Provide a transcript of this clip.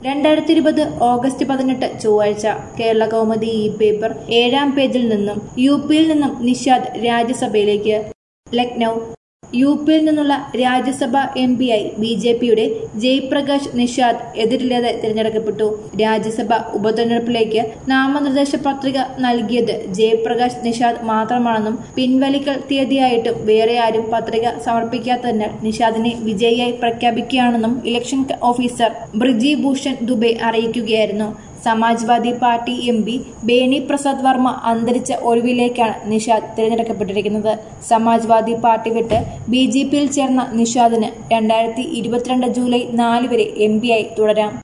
2020 August 18 ചൊവ്വാഴ്ച കേരള കൗമുദി ഈ paper 7-ാം പേജിൽ നിന്നും യുപിയിൽ നിന്നും നിഷാദ് രാജ്യസഭയിലേക്ക്. ലക്നൗ. യുപിയിൽ നിന്നുള്ള രാജ്യസഭാ എംപിയായി ബിജെപിയുടെ ജയ്പ്രകാശ് നിഷാദ് എതിരില്ലാതെ തിരഞ്ഞെടുക്കപ്പെട്ടു. രാജ്യസഭ ഉപതെരഞ്ഞെടുപ്പിലേക്ക് നാമനിർദ്ദേശ പത്രിക നൽകിയത് ജയ്പ്രകാശ് നിഷാദ് മാത്രമാണെന്നും പിൻവലിക്കൽ തീയതിയായിട്ടും വേറെ ആരും പത്രിക സമർപ്പിക്കാത്തതിനാൽ നിഷാദിനെ വിജയിയായി പ്രഖ്യാപിക്കുകയാണെന്നും ഇലക്ഷൻ ഓഫീസർ ബ്രിജി ഭൂഷൺ ദുബെ അറിയിക്കുകയായിരുന്നു. സമാജ്വാദി പാർട്ടി എംപി ബേണി പ്രസാദ് വർമ്മ അന്തരിച്ച ഒഴിവിലേക്കാണ് നിഷാദ് തിരഞ്ഞെടുക്കപ്പെട്ടിരിക്കുന്നത്. സമാജ്വാദി പാർട്ടി വിട്ട് ബിജെപിയിൽ ചേർന്ന നിഷാദിന് 2022 ജൂലൈ 4 വരെ എംപിയായി തുടരാം.